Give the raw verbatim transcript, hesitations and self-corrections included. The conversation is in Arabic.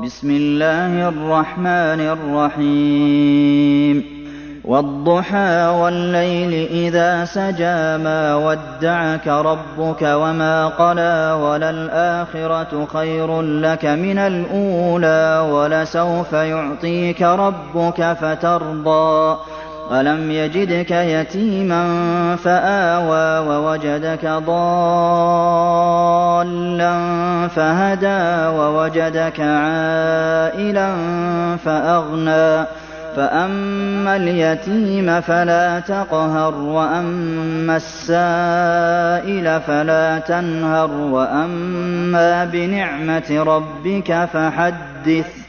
بسم الله الرحمن الرحيم والضحى والليل إذا سجى ما ودعك ربك وما قلى وللآخرة خير لك من الأولى ولسوف يعطيك ربك فترضى ألم يجدك يتيما فآوى ووجدك ضالا فهدى ووجدك عائلا فأغنى فأما اليتيم فلا تقهر وأما السائل فلا تنهر وأما بنعمة ربك فحدث